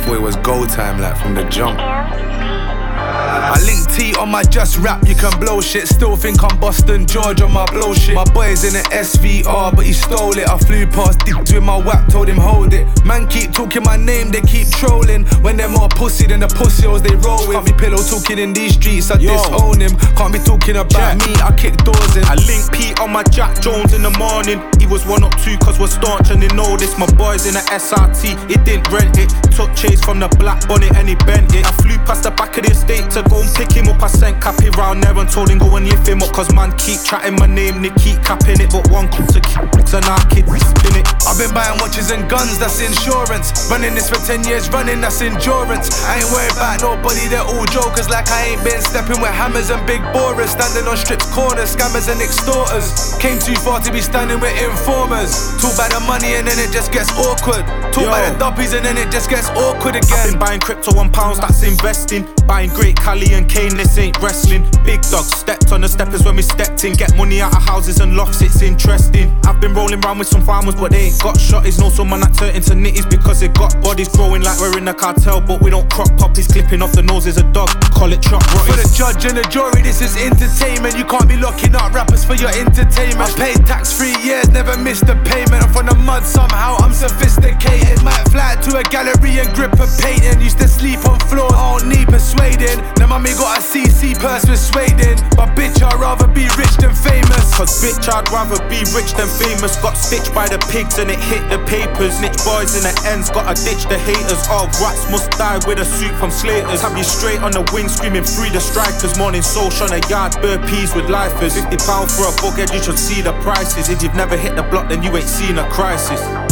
thought it was go time, like from the jump. I link T on my just rap, you can blow shit. Still think I'm Boston George on my blow shit. My boy's in an SVR, but he stole it. I flew past dicks with my whack, told him hold it. Man keep talking my name, they keep trolling. When they're more pussy than the pussy-hoes they roll with. Can't be pillow talking in these streets, I disown him. Can't be talking about me, I kick doors in. I link Pete on my Jack Jones in the morning. He was 1 up 2 cause we're staunch and they know this. My boy's in a SRT, he didn't rent it. Took chase from the black bonnet and he bent it. I flew past the back of the estate to go and pick him up. I sent Cappy round there and told him go and lift him up. Cause man keep chatting my name, they keep capping it. But one cook to keep and our kids spin it. I've been buying watches and guns, that's insurance. Running this for 10 years running, that's endurance. I ain't worried about nobody, they're all jokers. Like I ain't been stepping with hammers and big borers. Standing on strips, corners, scammers and extorters. Came too far to be standing with informers. Talk about the money and then it just gets awkward. Talk about the duppies and then it just gets awkward again. I've been buying crypto on pounds, that's investing. Buying Great Cali and Kane, this ain't wrestling. Big dogs stepped on the steppers when we stepped in. Get money out of houses and lofts, it's interesting. I've been rolling round with some farmers, but they ain't got shotties. Know someone that turned into nitties because they got bodies growing like we're in the cartel. But we don't crop poppies, clipping off the noses of dog. Call it chop rotties. For the judge and the jury, this is entertainment. You can't be locking up rappers for your entertainment. I paid tax 3 years, never missed a payment. I'm from the mud somehow, I'm sophisticated. Might fly to a gallery and grip a painting. Used to sleep on floors, I don't need persuading. Now mommy got a CC purse persuading. But bitch, I'd rather be rich than famous. Cause bitch, I'd rather be rich than famous. Got stitched by the pigs and it hit the papers. Snitch boys in the ends, gotta ditch the haters. All rats must die with a suit from Slaters. Have you straight on the wing screaming free the strikers. Morning social on a yard, burpees with lifers. £50 for a bucket, you should see the prices. If you've never hit the block then you ain't seen a crisis.